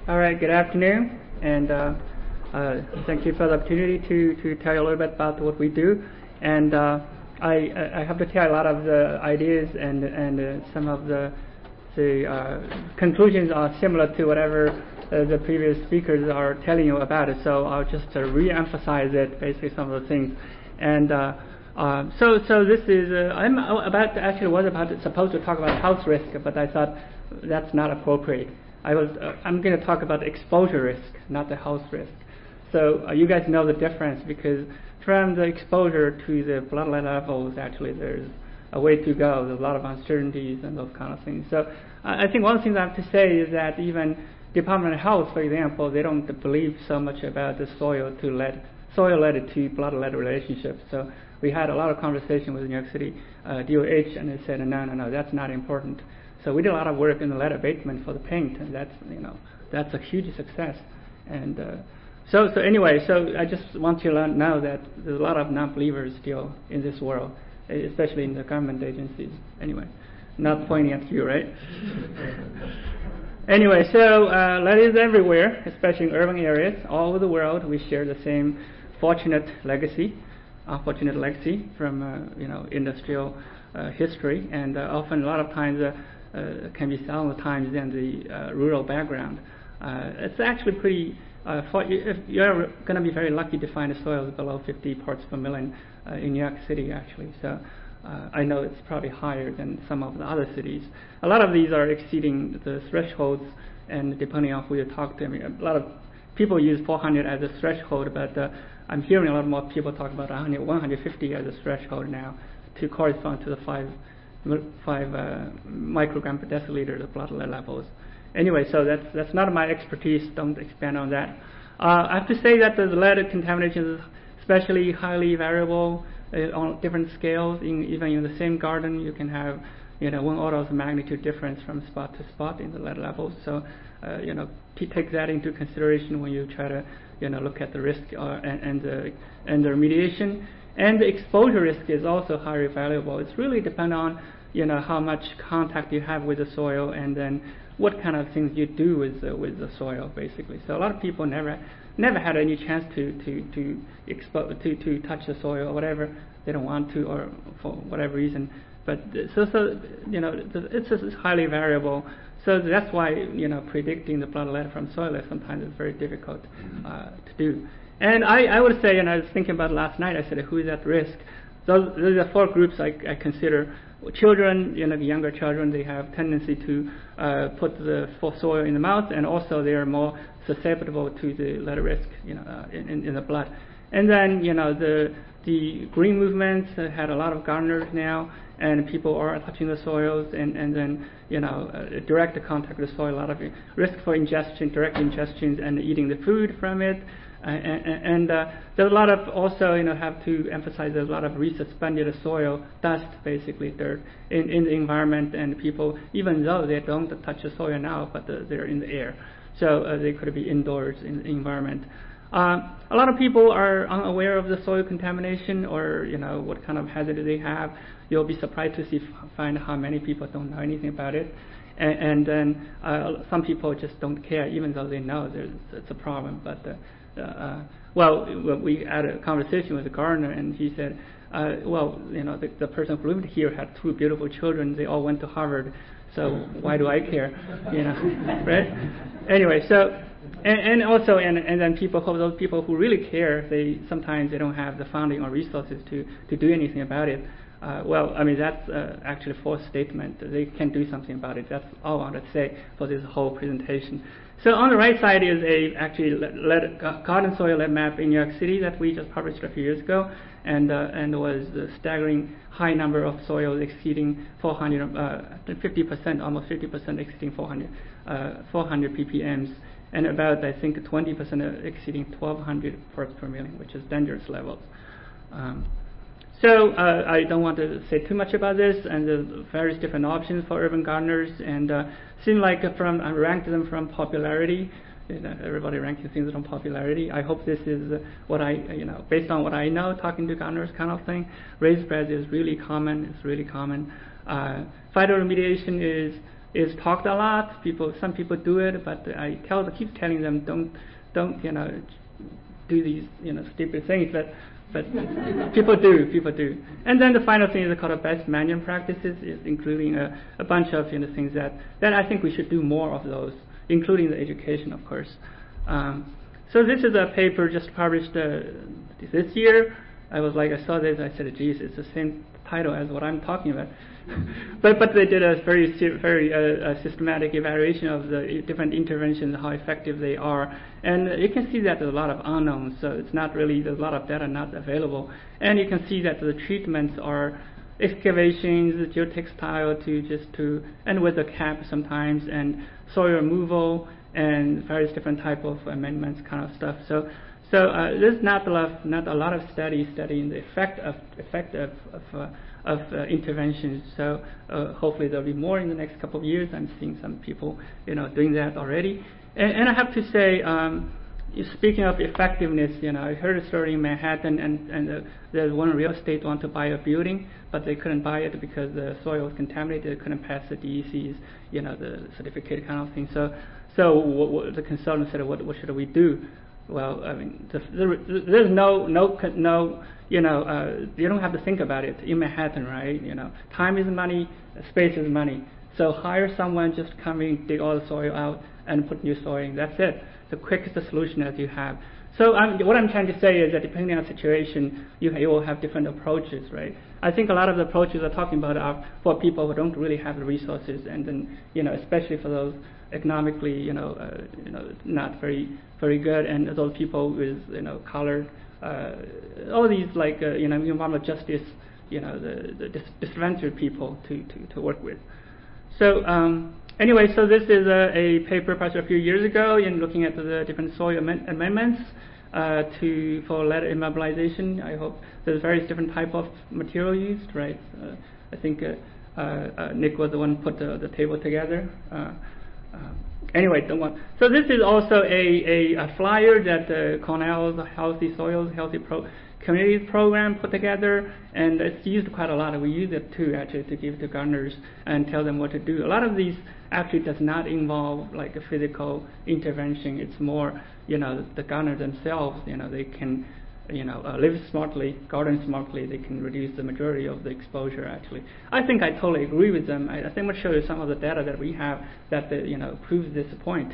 All right, good afternoon, and thank you for the opportunity to tell you a little bit about what we do. And I have to tell a lot of the ideas and some of the conclusions are similar to whatever the previous speakers are telling you about it. So I'll just re-emphasize it, basically some of the things. And so this is I'm supposed to talk about health risk, but I thought that's not appropriate. I'm going to talk about exposure risk, not the health risk. So you guys know the difference, because from the exposure to the blood lead levels, actually there's a way to go. There's a lot of uncertainties and those kind of things. So I think one thing I have to say is that even Department of Health, for example, they don't believe so much about the soil lead to blood lead relationship. So we had a lot of conversation with New York City DOH, and they said, no, that's not important. So we did a lot of work in the lead abatement for the paint, and that's a huge success. And so anyway, so I just want you to know that there's a lot of non-believers still in this world, especially in the government agencies. Anyway, not pointing at you, right? Anyway, so lead is everywhere, especially in urban areas all over the world. We share the same unfortunate legacy from industrial history, and often a lot of times can be thousands of times than the rural background. It's actually pretty. If you're going to be very lucky to find a soil below 50 parts per million in New York City, actually. So I know it's probably higher than some of the other cities. A lot of these are exceeding the thresholds, and depending on who you talk to, a lot of people use 400 as a threshold, but I'm hearing a lot more people talk about 150 as a threshold now to correspond to the 5 microgram per deciliter of blood lead levels. Anyway, so that's not my expertise. Don't expand on that. I have to say that the lead contamination is especially highly variable on different scales. Even in the same garden, you can have one order of magnitude difference from spot to spot in the lead levels. So take that into consideration when you try to look at the risk and the remediation. And the exposure risk is also highly variable. It's really depend on how much contact you have with the soil, and then what kind of things you do with the soil, basically. So a lot of people never had any chance to touch the soil or whatever. They don't want to, or for whatever reason. But it's highly variable. So that's why predicting the blood lead from soil sometimes is very difficult to do. And I would say, and I was thinking about it last night, I said, who is at risk? Those are the 4 groups I consider. Children, younger children, they have tendency to put the soil in the mouth, and also they are more susceptible to the lead risk, in the blood. And then, the green movement had a lot of gardeners now, and people are touching the soils, and then, direct contact with the soil, a lot of risk for ingestion, direct ingestions, and eating the food from it. And there's a lot of also, have to emphasize there's a lot of resuspended soil, dust, basically dirt in the environment, and people, even though they don't touch the soil now, but they're in the air, so they could be indoors in the environment. A lot of people are unaware of the soil contamination, or what kind of hazard they have. You'll be surprised to find how many people don't know anything about it. And then some people just don't care, even though they know it's a problem. But we had a conversation with the gardener, and he said, the person who lived here had 2 beautiful children. They all went to Harvard, so why do I care? Right? Anyway, so and then those people who really care, sometimes they don't have the funding or resources to do anything about it. That's actually a false statement. They can do something about it. That's all I want to say for this whole presentation. So on the right side is garden soil lead map in New York City that we just published a few years ago, and was a staggering high number of soils exceeding 400, 50%, almost 50% exceeding 400 ppms, and about, I think, 20% exceeding 1,200 parts per million, which is dangerous levels. So I don't want to say too much about this, and there's various different options for urban gardeners, and seem like I ranked them from popularity. Everybody ranking things from popularity. I hope this is what based on what I know, talking to gardeners kind of thing. Raised beds is really common. It's really common. Phytoremediation is is talked a lot. Some people do it, but I keep telling them don't do these stupid things. But people do. And then the final thing is called best management practices, is including a bunch of things that I think we should do more of those, including the education, of course. So this is a paper just published this year. I saw this, I said, geez, it's the same title as what I'm talking about. but they did a very systematic evaluation of the different interventions, how effective they are. And you can see that there's a lot of unknowns, so it's not really, there's a lot of data not available. And you can see that the treatments are excavations, geotextile and with a cap sometimes, and soil removal, and various different type of amendments kind of stuff. So there's not a lot of studies studying the effect of interventions. So hopefully there'll be more in the next couple of years. I'm seeing some people doing that already. And I have to say, speaking of effectiveness, I heard a story in Manhattan, and there's one real estate wanted to buy a building, but they couldn't buy it because the soil was contaminated. They couldn't pass the DEC's, the certificate kind of thing. So the consultant said, what should we do? Well, I mean, there's no, you don't have to think about it in Manhattan, right? Time is money, space is money. So hire someone, just come in, dig all the soil out, and put new soil in. That's it. The quickest solution that you have. So what I'm trying to say is that depending on the situation, you will have different approaches, right? I think a lot of the approaches we're talking about are for people who don't really have the resources, and then especially for those economically, not very good, and those people with colored, all these environmental justice, the disadvantaged people to work with. So anyway, so this is a paper published a few years ago in looking at the different soil amendments for lead immobilization. I hope there's various different type of material used, right? I think Nick was the one who put the table together. Anyway, don't want. So this is also a flyer that Cornell's Healthy Soils, Communities program put together, and it's used quite a lot. We use it too, actually, to give to gardeners and tell them what to do. A lot of these actually does not involve like a physical intervention. It's more, the gardeners themselves, they can, live smartly, garden smartly. They can reduce the majority of the exposure. Actually, I think I totally agree with them. I think I'm going to show you some of the data that we have that proves this point.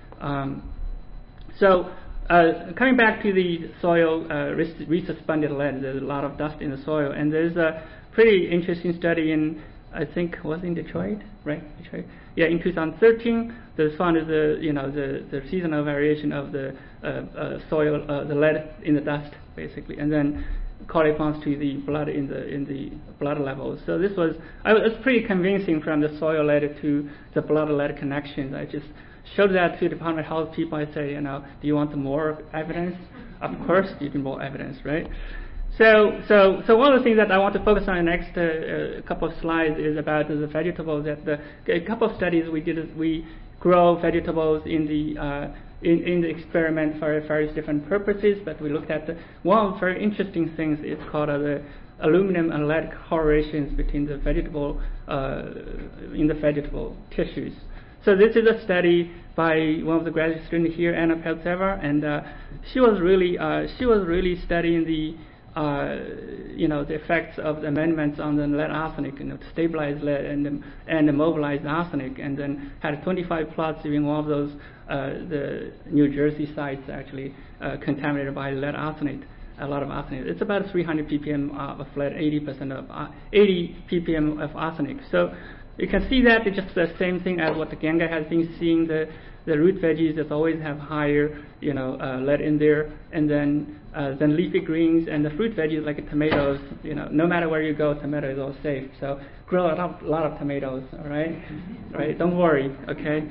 Coming back to the soil resuspended lead, there's a lot of dust in the soil, and there's a pretty interesting study in, I think, was in Detroit, right? Detroit. Yeah, in 2013, they found the seasonal variation of the soil, the lead in the dust, basically, and then corresponds to the blood in the blood levels. So this was pretty convincing from the soil lead to the blood lead connections. I just showed that to Department of Health people. I say, do you want more evidence? Of course, you need more evidence, right? So one of the things that I want to focus on in the next couple of slides is about the vegetables. A couple of studies we did is we grow vegetables in the experiment for various different purposes. But we looked at one very interesting things. It's called the aluminum and lead correlations between the vegetable in the vegetable tissues. So this is a study by one of the graduate students here, Anna Peltseva, and she was really studying the the effects of the amendments on the lead arsenic, to stabilize lead and immobilize arsenic, and then had 25 plots in one of those the New Jersey sites actually contaminated by lead arsenic. A lot of arsenic. It's about 300 ppm of lead, 80 ppm of arsenic. So you can see that it's just the same thing as what the Ganga has been seeing. The root veggies that always have higher, lead in there, and then leafy greens and the fruit veggies like tomatoes. No matter where you go, tomato is all safe. So grow a lot of tomatoes. All right, right? Don't worry. Okay.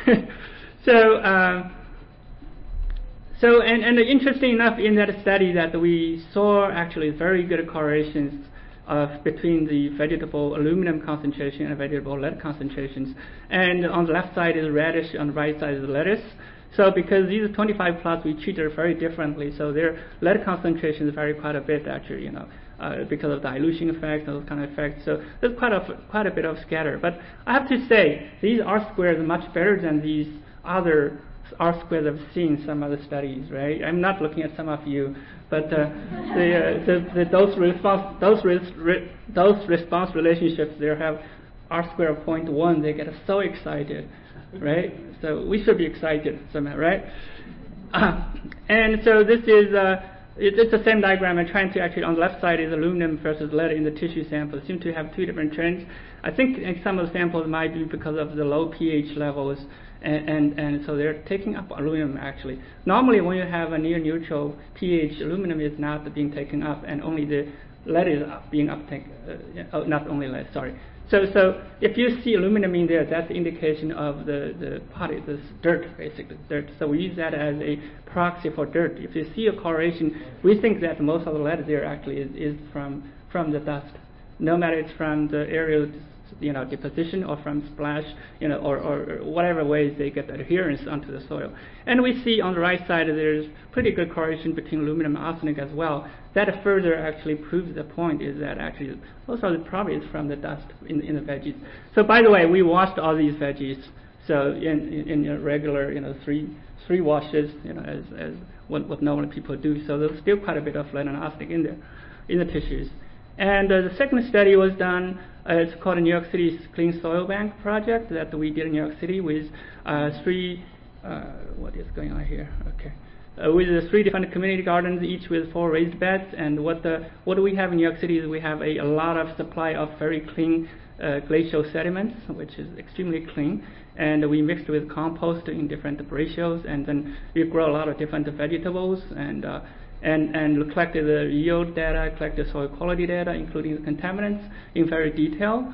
So interesting enough in that study that we saw actually very good correlations between the vegetable aluminum concentration and vegetable lead concentrations. And on the left side is radish, on the right side is lettuce. So because these 25 plots we treated very differently, so their lead concentration vary quite a bit actually. because of dilution effects, those kind of effects. So there's quite a bit of scatter. But I have to say, these R-squares are much better than these other R-squares I've seen in some other studies, right? I'm not looking at some of you, but the dose response relationships there have R-square of 0.1. They get so excited, right? So we should be excited somehow, right? And so this is it's the same diagram. I'm trying to actually, on the left side is aluminum versus lead in the tissue samples. Seem to have two different trends. I think some of the samples might be because of the low pH levels, and so they're taking up aluminum actually. Normally when you have a near neutral pH, aluminum is not being taken up, and only the lead is being uptaken. Not only lead, sorry. So if you see aluminum in there, that's the indication of the party, this dirt, basically dirt. So we use that as a proxy for dirt. If you see a correlation, we think that most of the lead there actually is from the dust, no matter it's from the aerial deposition or from splash, or whatever ways they get adherence onto the soil. And we see on the right side there's pretty good correlation between aluminum and arsenic as well. That further actually proves the point is that actually most of the probably is from the dust in the veggies. So by the way, we washed all these veggies. So in regular three washes, as what normally people do. So there's still quite a bit of lead and arsenic in there, in the tissues. And the second study was done. It's called the New York City Clean Soil Bank project that we did in New York City with three. What is going on here? Okay. With the 3 different community gardens, each with 4 raised beds. And what do we have in New York City is we have a lot of supply of very clean glacial sediments, which is extremely clean. And we mixed with compost in different ratios, and then we grow a lot of different vegetables and collected the yield data, collected soil quality data, including the contaminants in very detail.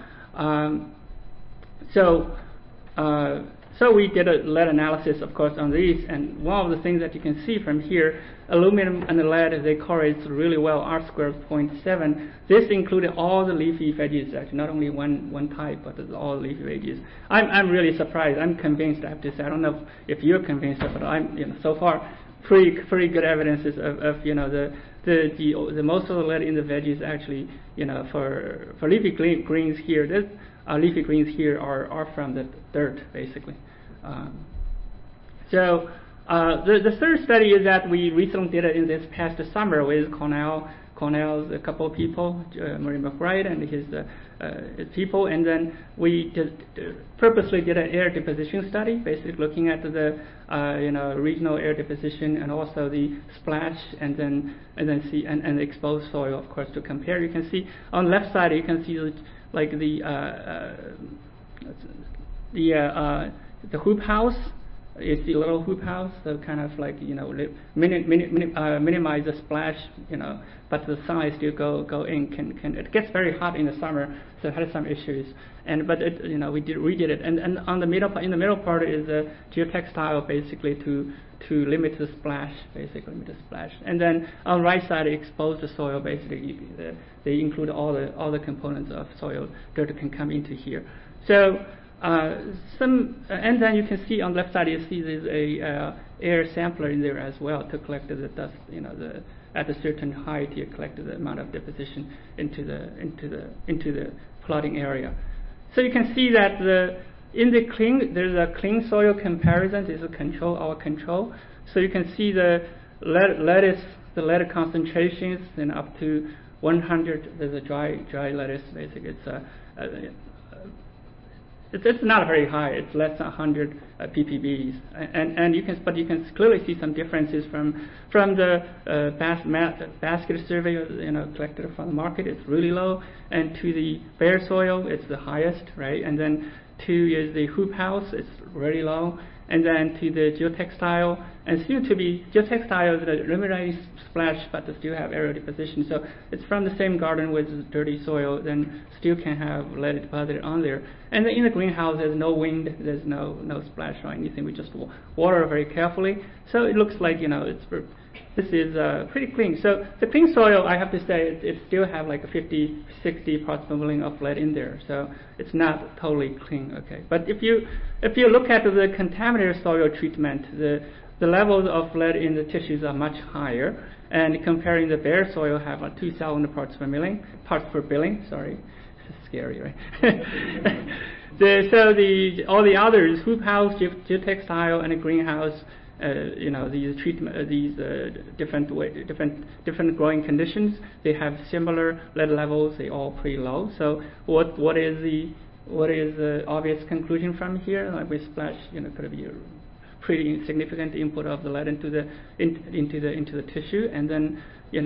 So we did a lead analysis, of course, on these, and one of the things that you can see from here, aluminum and the lead, they correlate really well, R-squared 0.7. This included all the leafy veggies, actually, not only one type, but all leafy veggies. I'm really surprised. I'm convinced, I have to say. I don't know if you're convinced, but I'm, so far, pretty good evidences of the most of the lead in the veggies actually, for leafy greens here, leafy greens here are from the dirt, basically. So the third study is that we recently did it in this past summer with Cornell's a couple of people, Murray McBride and his people, and then we purposely did an air deposition study, basically looking at the regional air deposition and also the splash, and then see and exposed soil, of course, to compare. You can see on the left side, you can see the hoop house. It's the little hoop house, so kind of like minimize the splash, but the sunlight still go in. It gets very hot in the summer, so it had some issues. But we did it, and on the middle in the middle part is the geotextile, basically to limit the splash, And then on the right side, expose the soil. Basically, they include all the components of soil. Dirt can come into here. So. And then you can see on the left side, you see there's a air sampler in there as well to collect the dust. At a certain height, you collect the amount of deposition into the plotting area. So you can see that there's a clean soil comparison. This is our control. So you can see the lead concentrations, and up to 100. There's a dry lettuce. Basically, it's not very high. It's less than 100 ppbs, and you can clearly see some differences from the basket survey, collected from the market. It's really low, and to the bare soil, it's the highest, right? And then to the hoop house, it's really low, and then to the geotextile, and seem to be geotextile is a limited splash, but they still have aerial deposition. So it's from the same garden with dirty soil, then still can have lead deposited on there. And then in the greenhouse, there's no wind, there's no splash or anything. We just water very carefully. So it looks like this is pretty clean. So the clean soil, I have to say, it still have like a 50, 60 parts per million of lead in there. So it's not totally clean. Okay, but if you look at the contaminated soil treatment, the levels of lead in the tissues are much higher. And comparing the bare soil have 2,000 parts per billion. Sorry, scary, right? All the others, hoop house, geotextile, and a greenhouse, these treatment, different growing conditions, they have similar lead levels. They all pretty low. So what is the obvious conclusion from here? Like we splash, could be a pretty significant input of the lead into the tissue, and then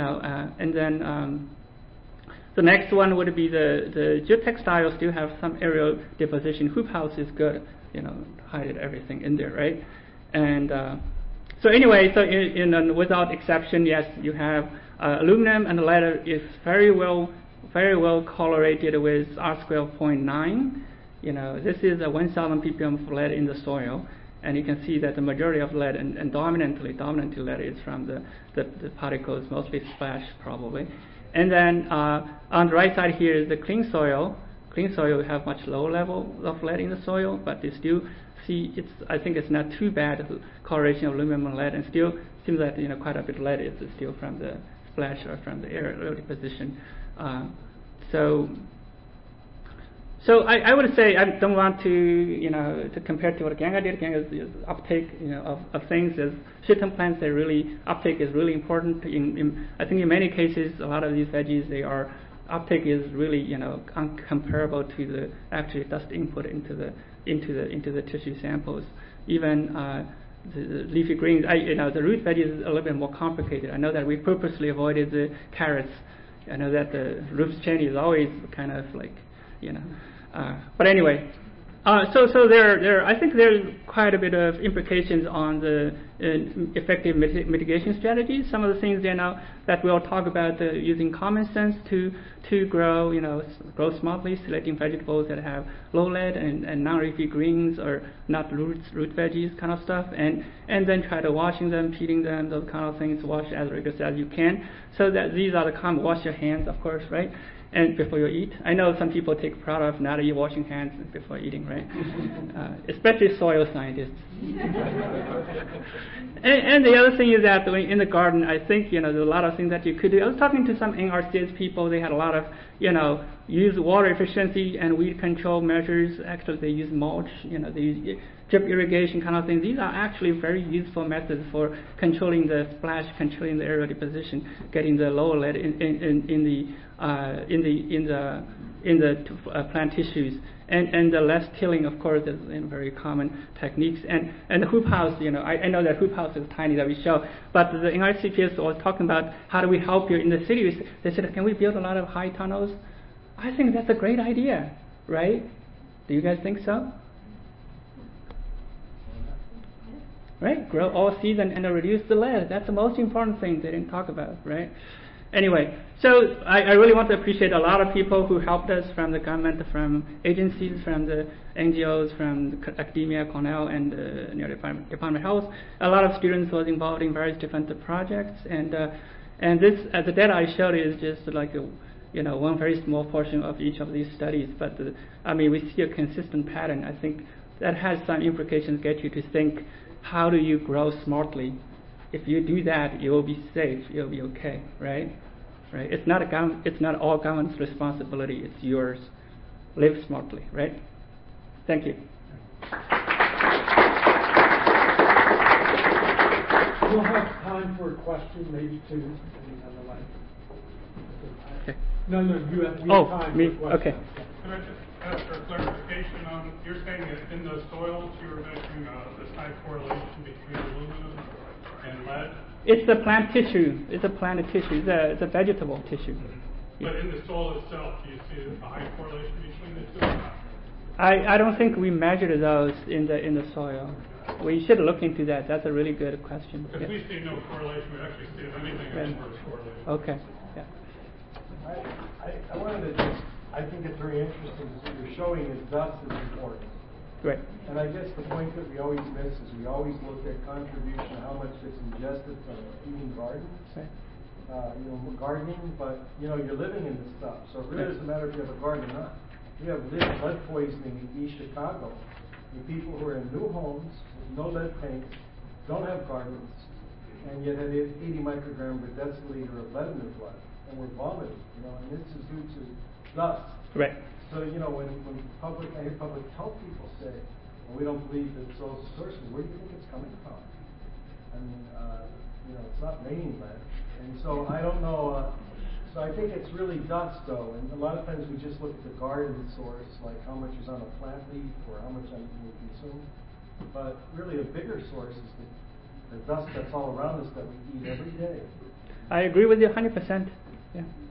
the next one would be the geotextile still have some aerial deposition. Hoop house is good, hide everything in there, right? And so without exception, yes, you have aluminum and lead is very well correlated with R-square 0.9. This is a 1,000 ppm of lead in the soil, and you can see that the majority of lead and dominantly lead is from the particles, mostly splash probably. And then on the right side here is the clean soil. Clean soil have much lower level of lead in the soil, but you still see I think it's not too bad correlation of aluminum and lead, and still seems that quite a bit of lead is still from the splash or from the aerial deposition. So I would say I don't want to compare to what Ganga did. Ganga's uptake of things as shittim plants. Uptake is really important. I think in many cases a lot of these veggies uptake is really uncomparable to the actual dust input into the tissue samples. Even the leafy greens, the root veggies is a little bit more complicated. I know that we purposely avoided the carrots. I know that the Rufus Cheney is always kind of like, but anyway, so there I think there's quite a bit of implications on the effective mitigation strategies. Some of the things that we'll talk about using common sense to grow smartly, selecting vegetables that have low lead and non-leafy greens or not root veggies kind of stuff, and then try to washing them, peeling them, those kind of things. Wash as rigorous as you can. So that these are the common. Wash your hands, of course, right? And before you eat. I know some people take pride of not washing hands before eating, right? Especially soil scientists. and the other thing is that in the garden, I think, there's a lot of things that you could do. I was talking to some NRCS people. They had a lot of, use water efficiency and weed control measures. Actually, they use mulch, they use drip irrigation kind of things. These are actually very useful methods for controlling the splash, controlling the aerial deposition, getting the lower lead in the plant tissues, and the less tilling, of course, is very common techniques. And the hoop house, I know that hoop house is tiny that we show, but the NRCS was talking about how do we help you in the cities. They said, can we build a lot of high tunnels? I think that's a great idea, right? Do you guys think so? Right, grow all season and reduce the lead. That's the most important thing they didn't talk about, right? Anyway, so I really want to appreciate a lot of people who helped us from the government, from agencies, from the NGOs, from academia, Cornell, and Department of Health. A lot of students was involved in various different projects, and this, the data I showed is just like one very small portion of each of these studies. But we see a consistent pattern. I think that has some implications. Get you to think, how do you grow smartly? If you do that, you will be safe. You'll be okay, right? Right. It's not all government's responsibility. It's yours. Live smartly, right? Thank you. We'll have time for a question, maybe two. Okay. No, you have time me? for questions. Okay. Can I just ask for clarification on, you're saying that in those soils you were measuring this high correlation between aluminum and lead? It's a plant tissue. It's a plant tissue. It's a vegetable tissue. But in the soil itself, do you see a high correlation between the two? I don't think we measured those in the soil. We should look into that. That's a really good question. Because we see no correlation. We actually see, if anything, a inverse correlation. Okay. Yeah. I wanted to I think it's very interesting because what you're showing is dust is important. Right. And I guess the point that we always miss is we always look at contribution, how much gets ingested from eating gardens, right. Gardening, but you're living in this stuff. So it really doesn't matter if you have a garden or not. We have lead poisoning in East Chicago. The people who are in new homes with no lead paint, don't have gardens, and yet have 80 microgram per deciliter of lead in their blood, and we're vomiting, you know, and this is due to dust. Right. So, you know, when I hear public health people say, well, we don't believe that soil sources, where do you think it's coming from? I mean, you know, it's not raining lead. And so I don't know, so I think it's really dust though, and a lot of times we just look at the garden source, like how much is on a plant leaf or how much we consume. But really a bigger source is the dust that's all around us that we eat every day. I agree with you 100%. Yeah.